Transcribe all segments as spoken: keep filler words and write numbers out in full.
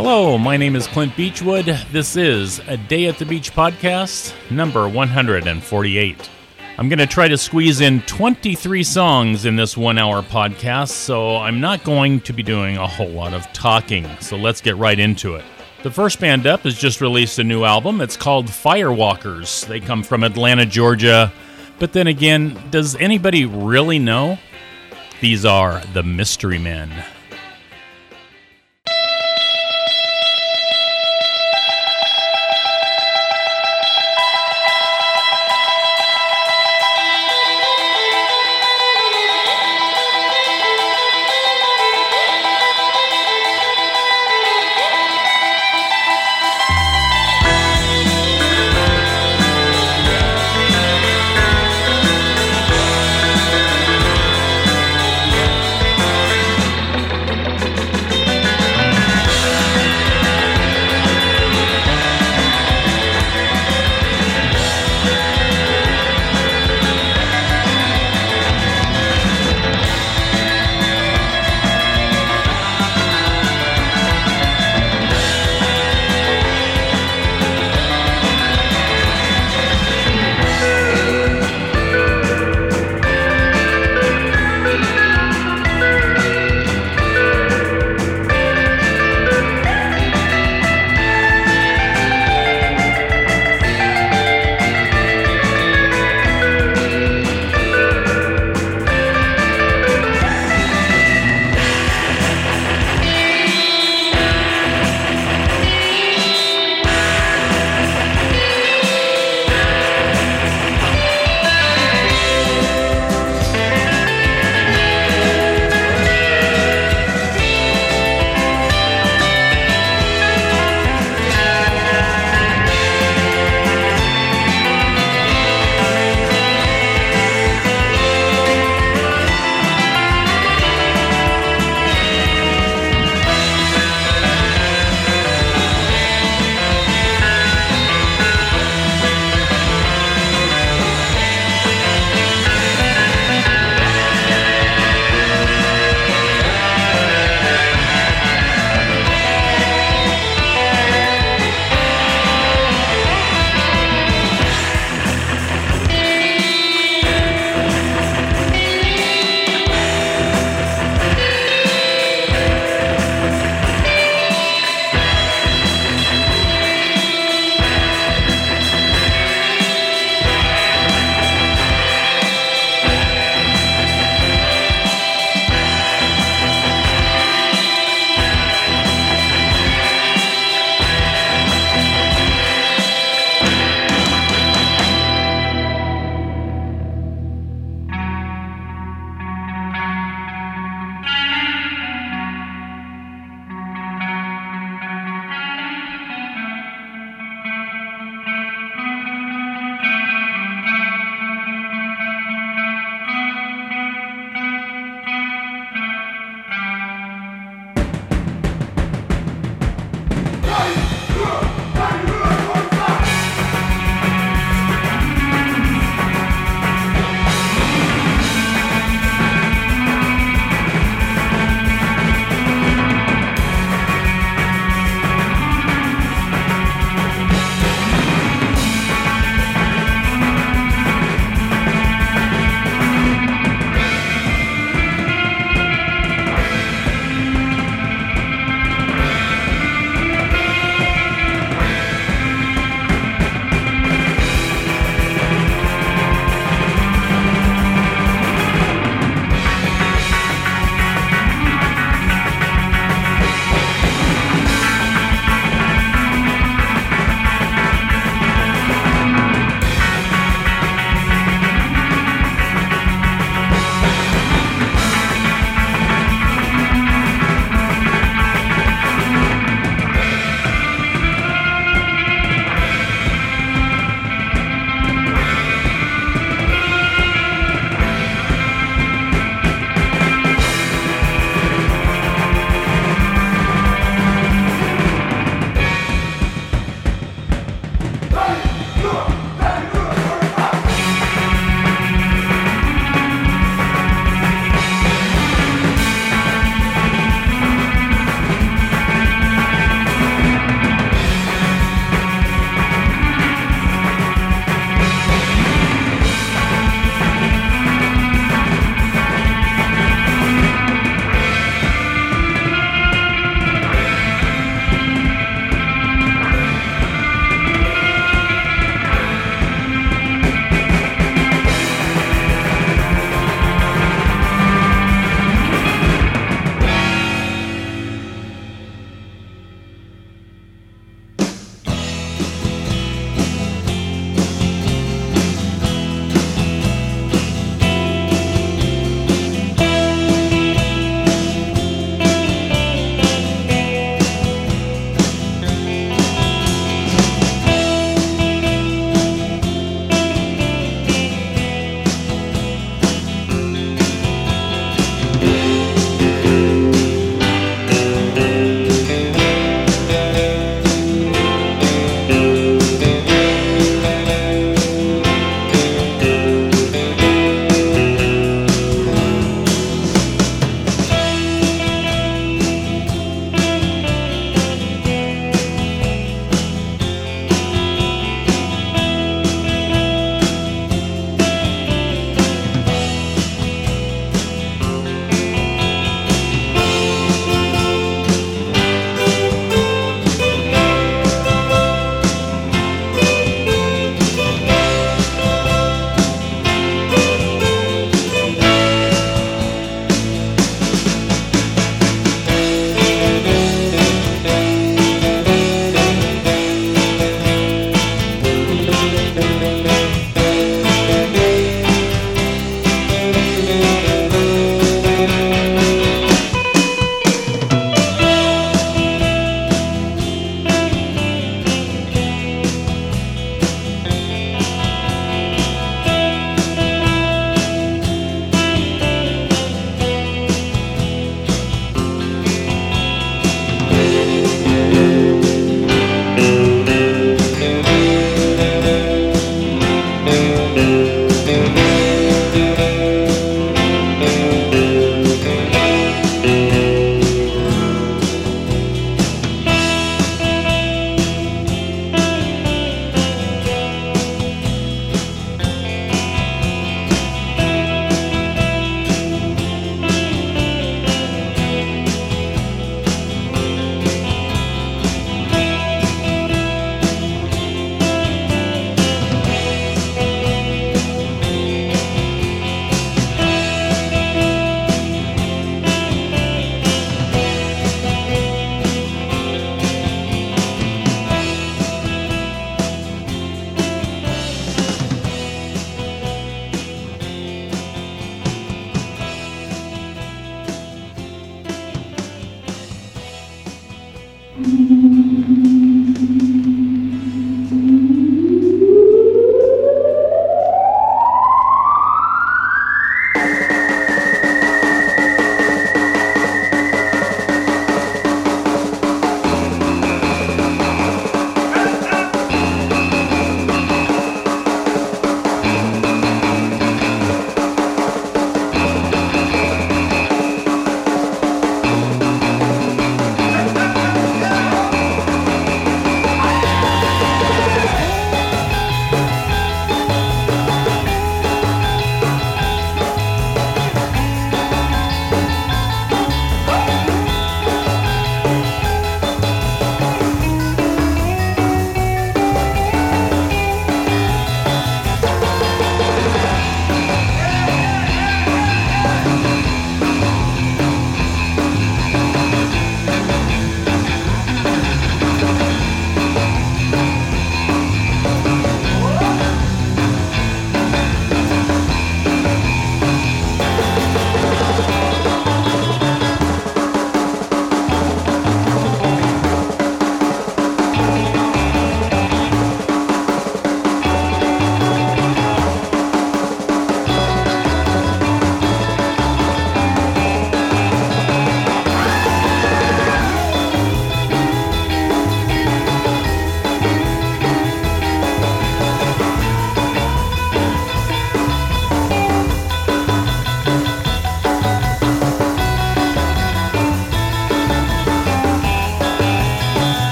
Hello, my name is Clint Beechwood. This is A Day at the Beach podcast, number one hundred forty-eight. I'm going to try to squeeze in twenty-three songs in this one-hour podcast, so I'm not going to be doing a whole lot of talking, so let's get right into it. The first band up has just released a new album. It's called Firewalkers. They come from Atlanta, Georgia. But then again, does anybody really know? These are the Mystery Men.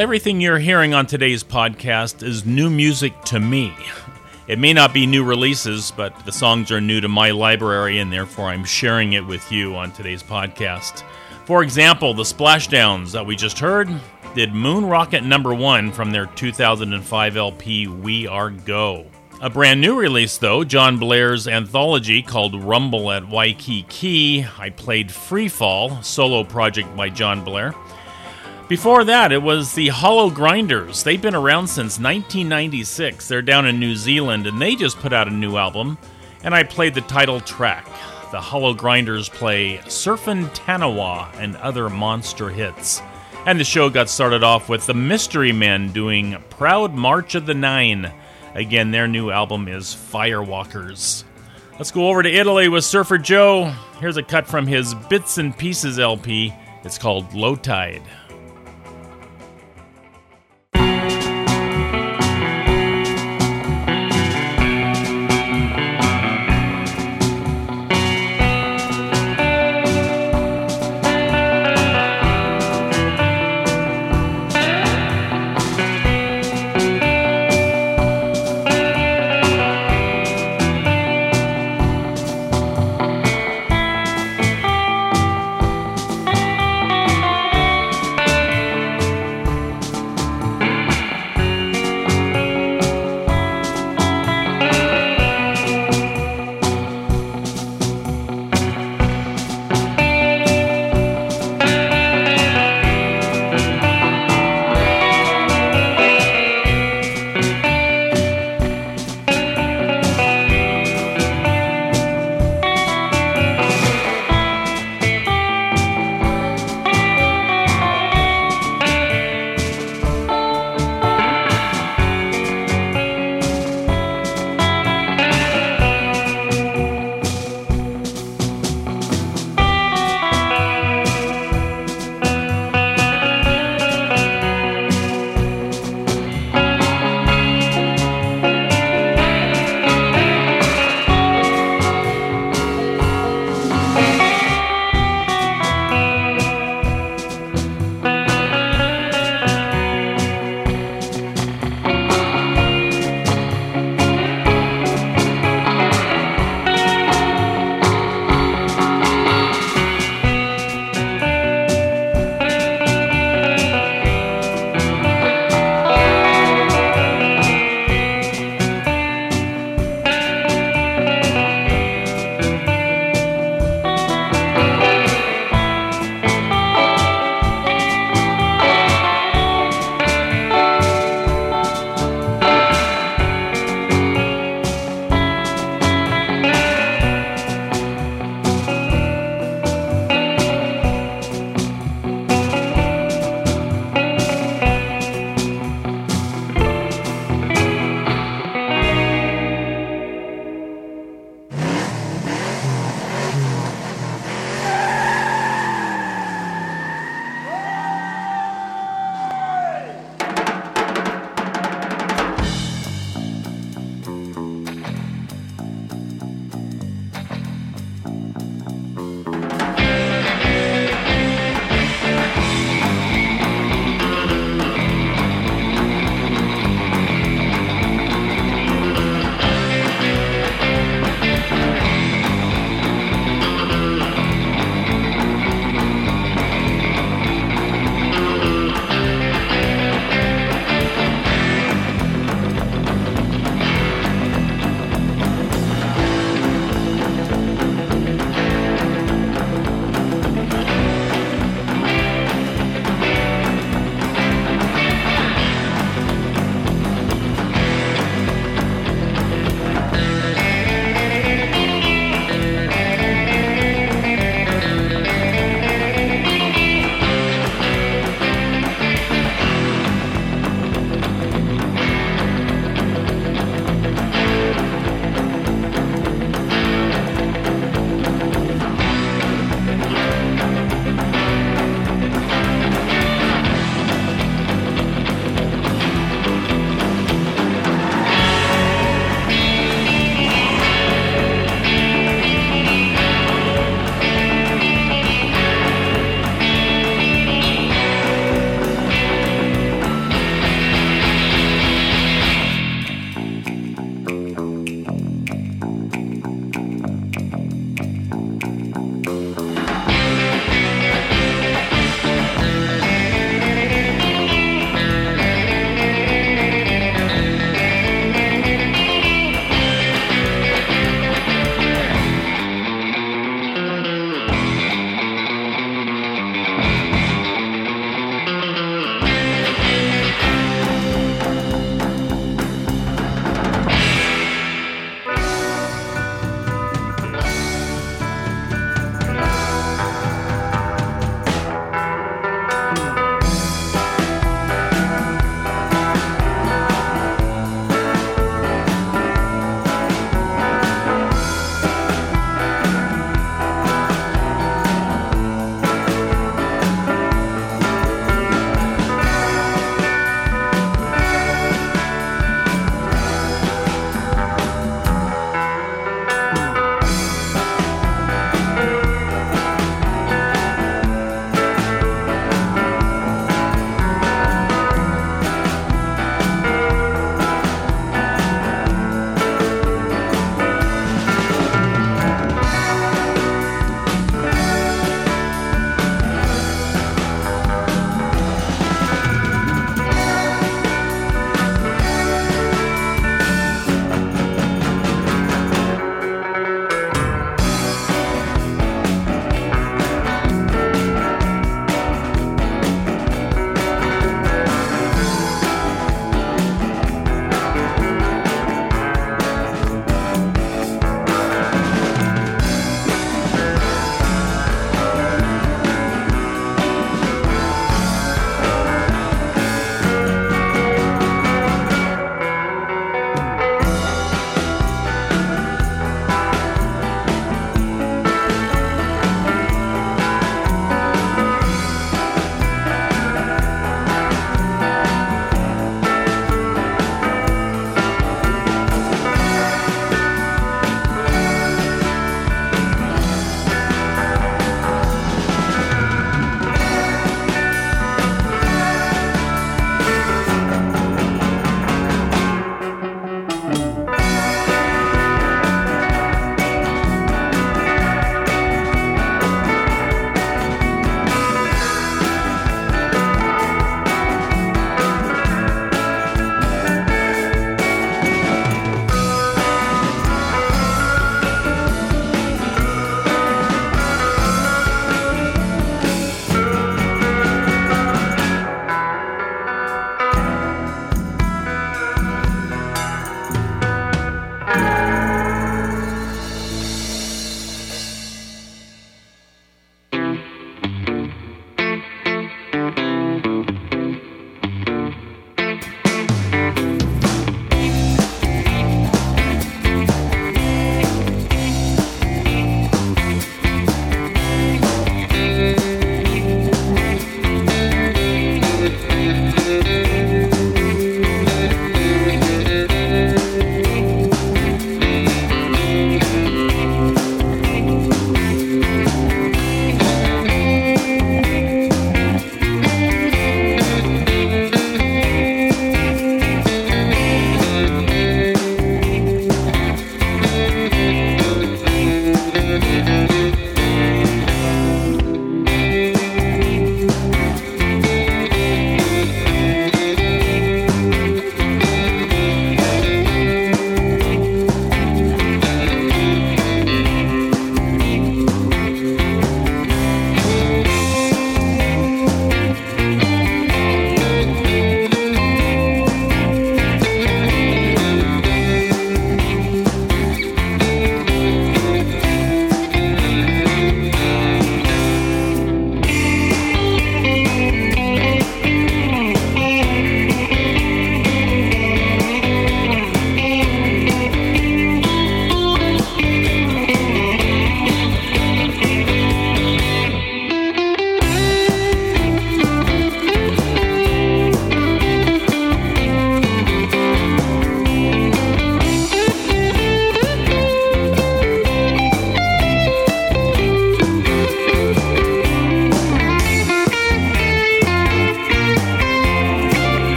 everything you're hearing on today's podcast is new music to me. It may not be new releases, but the songs are new to my library, and therefore I'm sharing it with you on today's podcast. For example, the Splashdowns that we just heard did Moon Rocket number one from their two thousand five L P, We Are Go. A brand new release, though, John Blair's anthology called Rumble at Waikiki. I played Freefall, solo project by John Blair. Before that, it was the Hollow Grinders. They've been around since nineteen ninety-six. They're down in New Zealand, and they just put out a new album, and I played the title track. The Hollow Grinders play Surfin' Tanawa and other monster hits. And the show got started off with the Mystery Men doing Proud March of the Nine. Again, their new album is Firewalkers. Let's go over to Italy with Surfer Joe. Here's a cut from his Bits and Pieces L P. It's called Low Tide.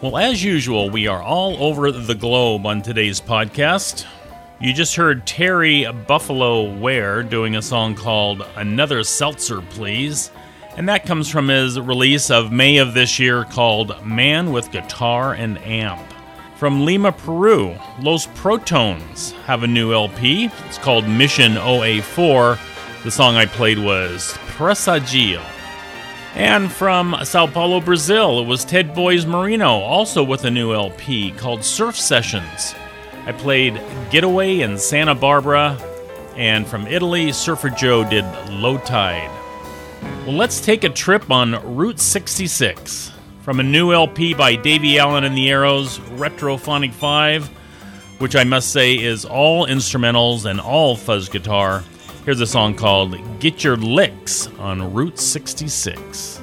Well, as usual, we are all over the globe on today's podcast. You just heard Terry Buffalo Ware doing a song called Another Seltzer, Please. And that comes from his release of May of this year called Man with Guitar and Amp. From Lima, Peru, Los Protones have a new L P. It's called Mission O A four. The song I played was Presagio. And from Sao Paulo, Brazil, it was Ted Boys Marino, also with a new L P called Surf Sessions. I played Getaway in Santa Barbara, and from Italy, Surfer Joe did Low Tide. Well, let's take a trip on Route sixty-six. From a new L P by Davey Allen and the Arrows, Retrophonic five, which I must say is all instrumentals and all fuzz guitar. Here's a song called Get Your Licks on Route sixty-six.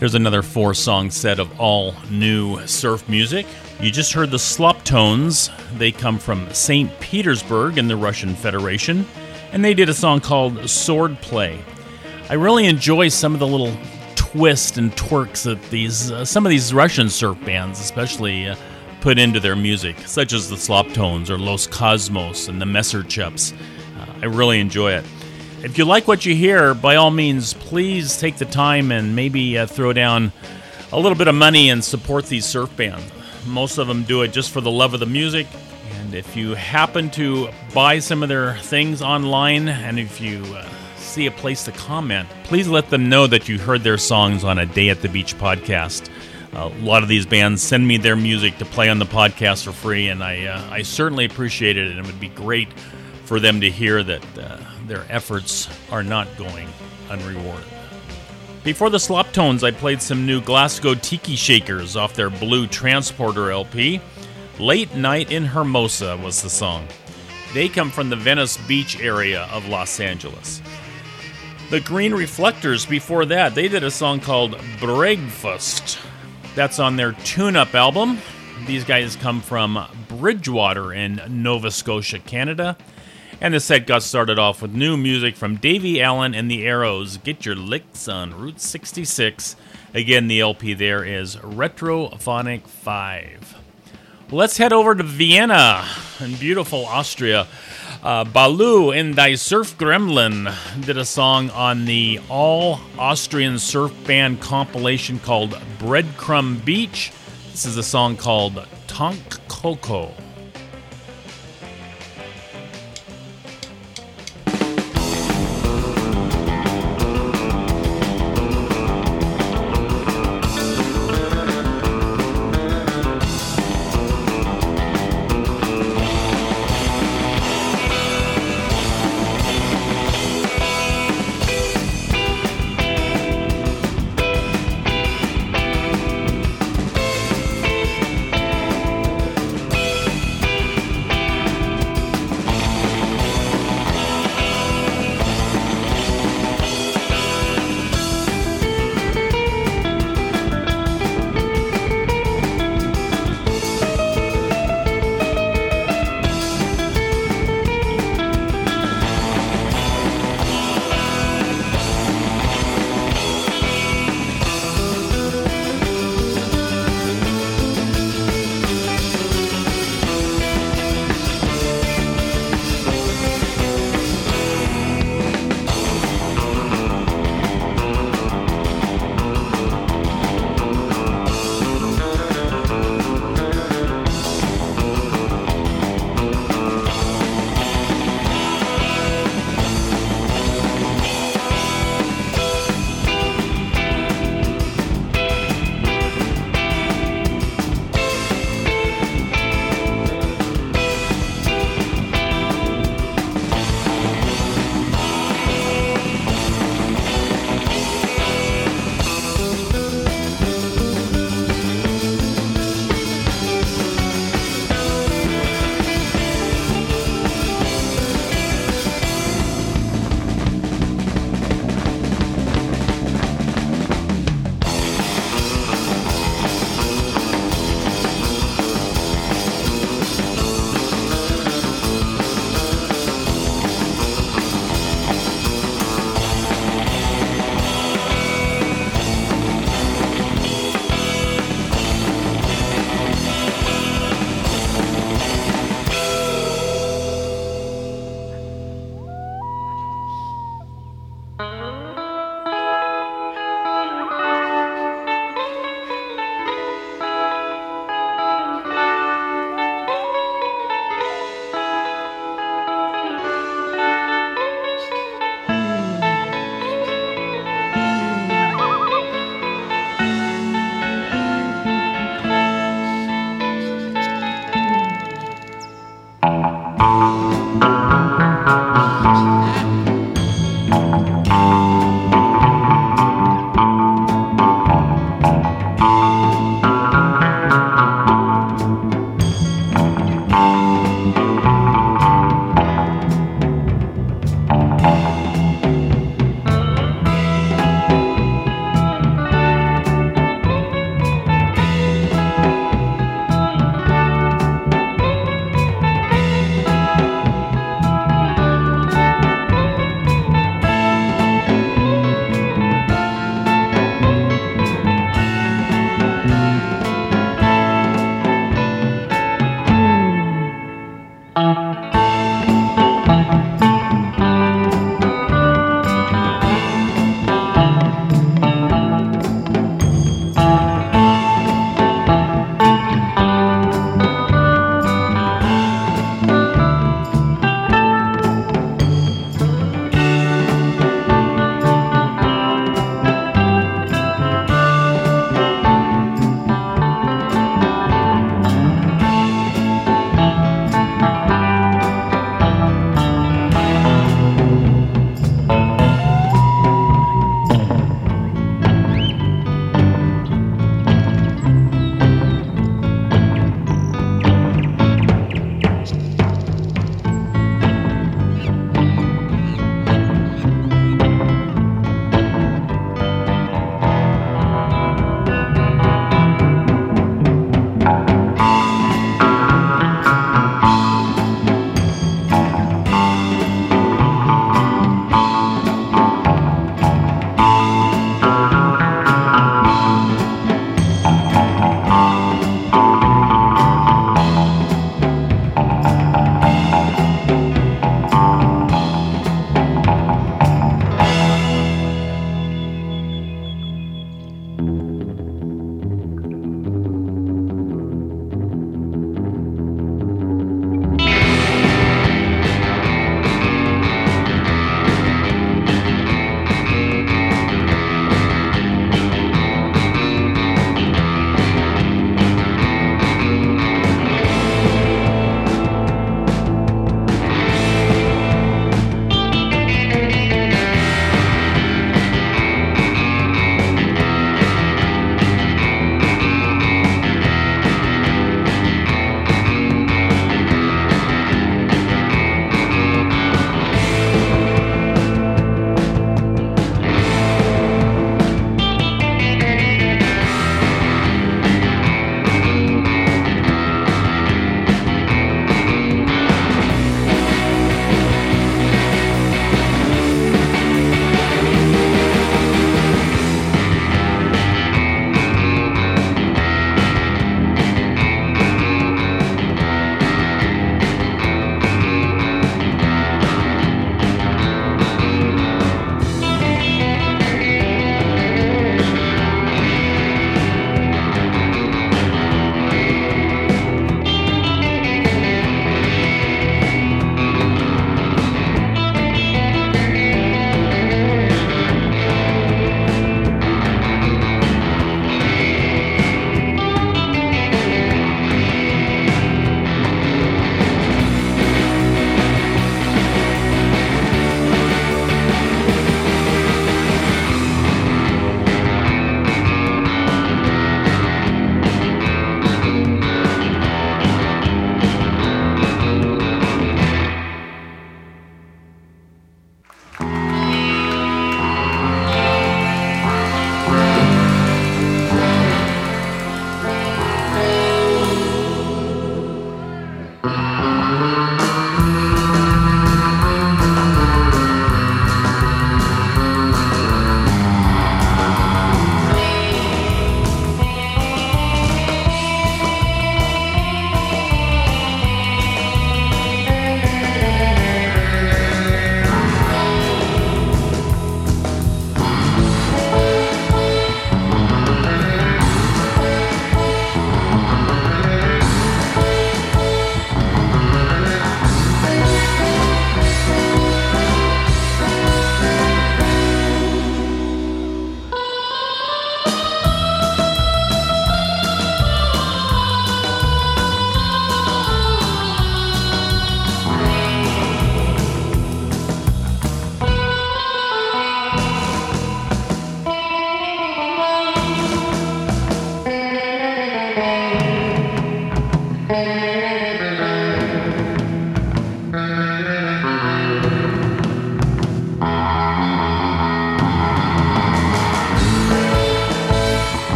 Here's another four-song set of all new surf music. You just heard the Slop Tones. They come from Saint Petersburg in the Russian Federation, and they did a song called Sword Play. I really enjoy some of the little twists and twerks that these uh, some of these Russian surf bands especially uh, put into their music, such as the Slop Tones or Los Cosmos and the Messerchups. Uh, I really enjoy it. If you like what you hear, by all means, please take the time and maybe uh, throw down a little bit of money and support these surf bands. Most of them do it just for the love of the music. And if you happen to buy some of their things online, and if you uh, see a place to comment, please let them know that you heard their songs on a Day at the Beach podcast. Uh, a lot of these bands send me their music to play on the podcast for free, and I uh, I certainly appreciate it, and it would be great for them to hear that uh, their efforts are not going unrewarded. Before the Slop Tones, I played some new Glasgow Tiki Shakers off their Blue Transporter L P. Late Night in Hermosa was the song. They come from the Venice Beach area of Los Angeles. The Green Reflectors, before that, they did a song called Breakfast. That's on their Tune-Up album. These guys come from Bridgewater in Nova Scotia, Canada. And the set got started off with new music from Davey Allen and the Arrows. Get Your Licks on Route sixty-six. Again, the L P there is Retrophonic five. Let's head over to Vienna in beautiful Austria. Uh, Balu and Die Surf Gremlin did a song on the all-Austrian surf band compilation called Breadcrumb Beach. This is a song called Tonk Coco.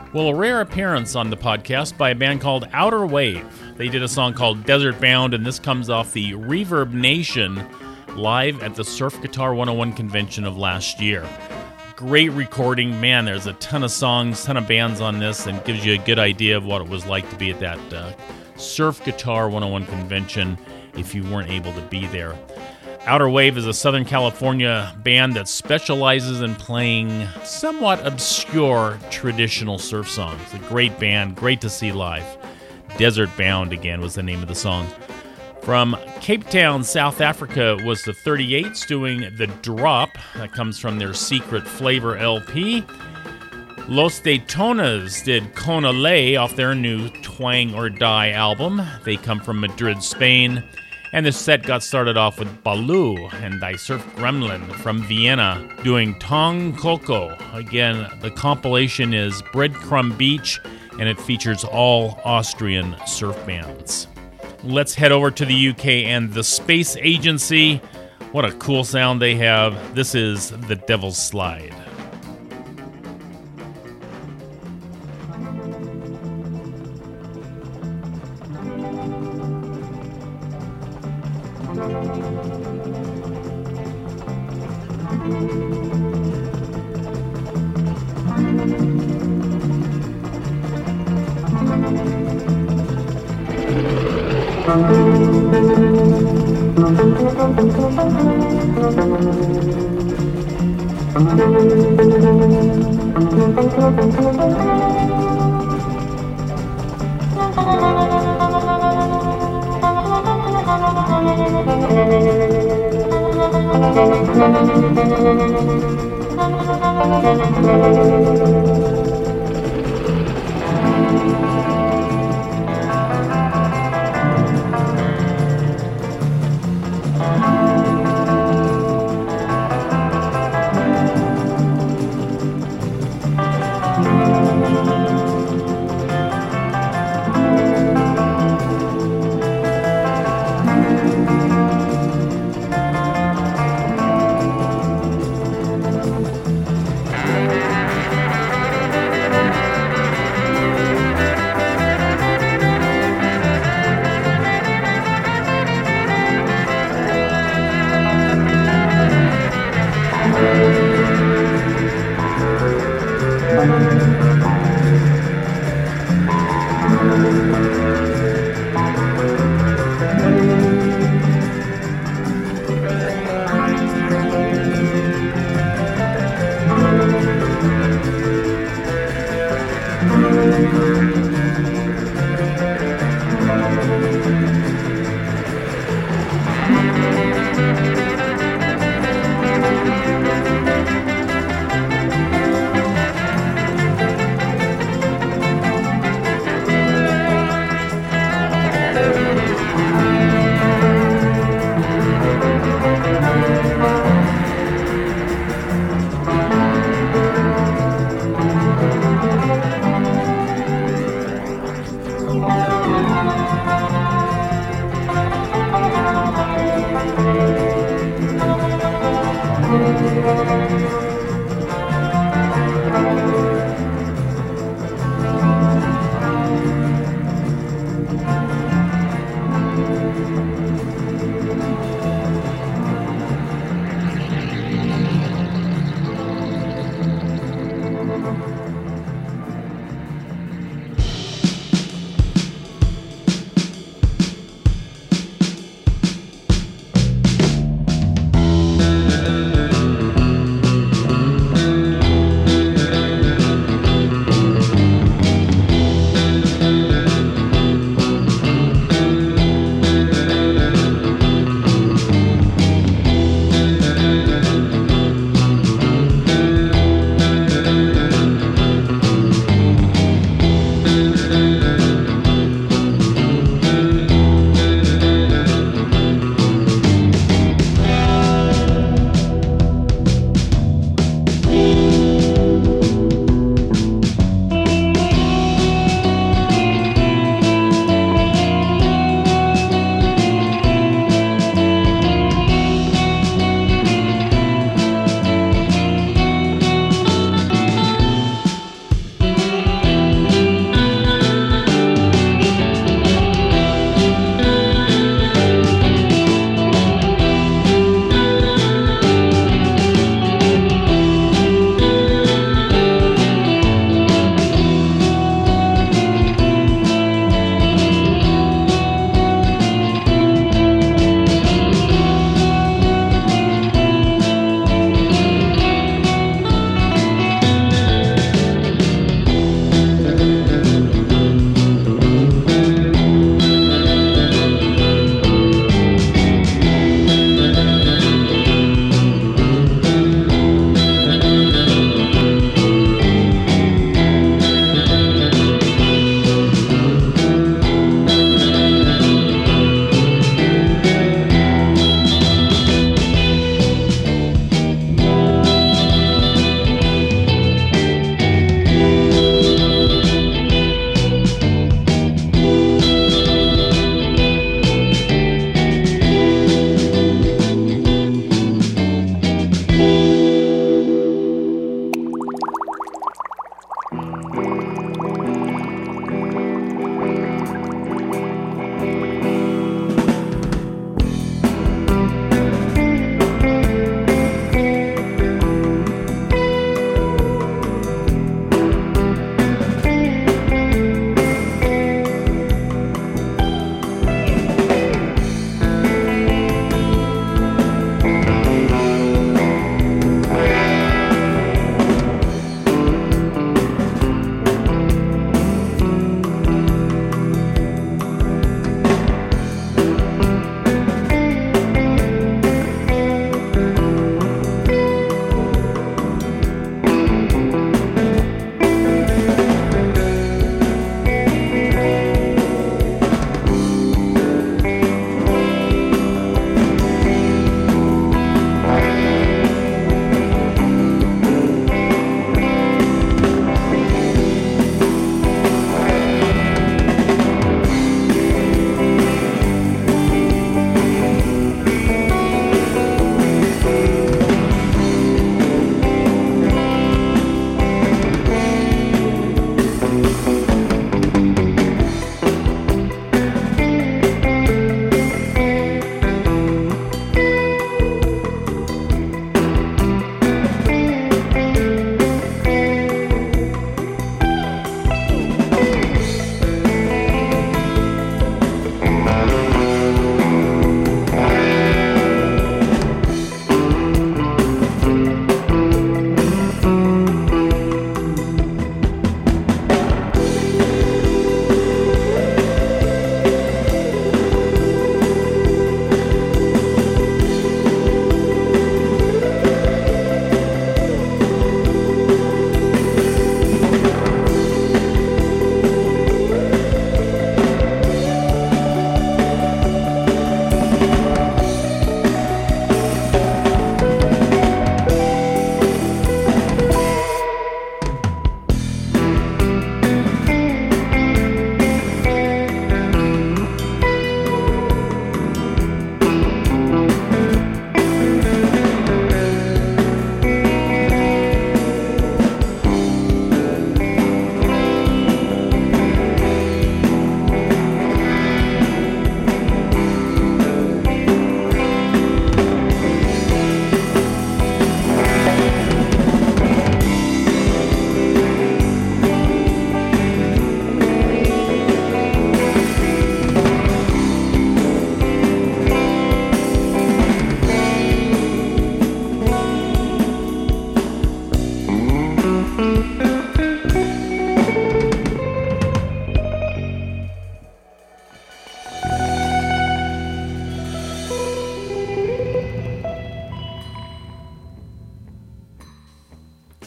Well, a rare appearance on the podcast by a band called Outer Wave. They did a song called Desert Bound, and this comes off the Reverb Nation live at the Surf Guitar one oh one convention of last year. Great recording. Man, there's a ton of songs, ton of bands on this, and gives you a good idea of what it was like to be at that uh, Surf Guitar one oh one convention if you weren't able to be there. Outer Wave is a Southern California band that specializes in playing somewhat obscure traditional surf songs. A great band, great to see live. Desert Bound, again, was the name of the song. From Cape Town, South Africa, was the thirty-eights doing The Drop. That comes from their Secret Flavor L P. Los Daytonas did Kona Lay off their new Twang or Die album. They come from Madrid, Spain. And the set got started off with Baloo and I Surf Gremlin from Vienna doing Tong Coco. Again, the compilation is Breadcrumb Beach, and it features all Austrian surf bands. Let's head over to the U K and the Space Agency. What a cool sound they have. This is The Devil's Slide.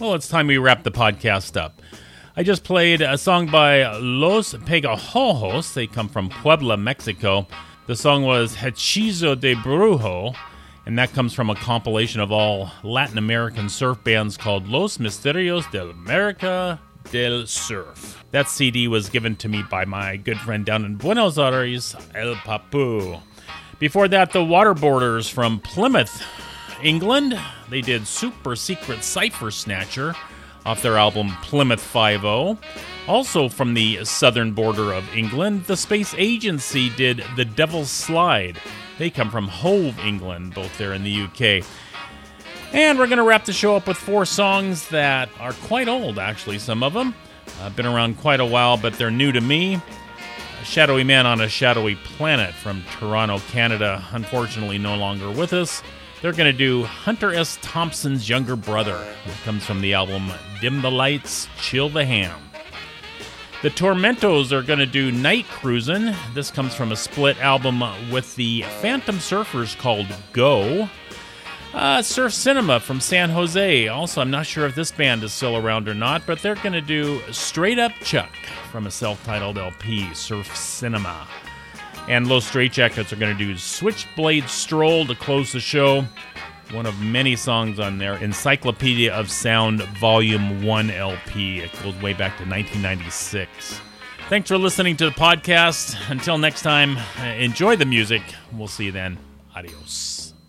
Well, it's time we wrap the podcast up. I just played a song by Los Pegajojos. They come from Puebla, Mexico. The song was Hechizo de Brujo, and that comes from a compilation of all Latin American surf bands called Los Misterios de America del Surf. That C D was given to me by my good friend down in Buenos Aires, El Papu. Before that, the Waterboarders from Plymouth, England. They did Super Secret Cipher Snatcher off their album Plymouth five oh. Also from the southern border of England, the Space Agency did The Devil's Slide. They come from Hove, England, both there in the U K. And we're going to wrap the show up with four songs that are quite old, actually, some of them. Uh, been around quite a while, but they're new to me. A Shadowy Man on a Shadowy Planet from Toronto, Canada, unfortunately no longer with us. They're going to do Hunter S. Thompson's Younger Brother, which comes from the album Dim the Lights, Chill the Ham. The Tormentos are going to do Night Cruisin'. This comes from a split album with the Phantom Surfers called Go. Uh, Surf Cinema from San Jose. Also, I'm not sure if this band is still around or not, but they're going to do Straight Up Chuck from a self-titled L P, Surf Cinema. And Los Straitjackets are going to do Switchblade Stroll to close the show. One of many songs on their Encyclopedia of Sound Volume one L P. It goes way back to nineteen ninety-six. Thanks for listening to the podcast. Until next time, enjoy the music. We'll see you then. Adios.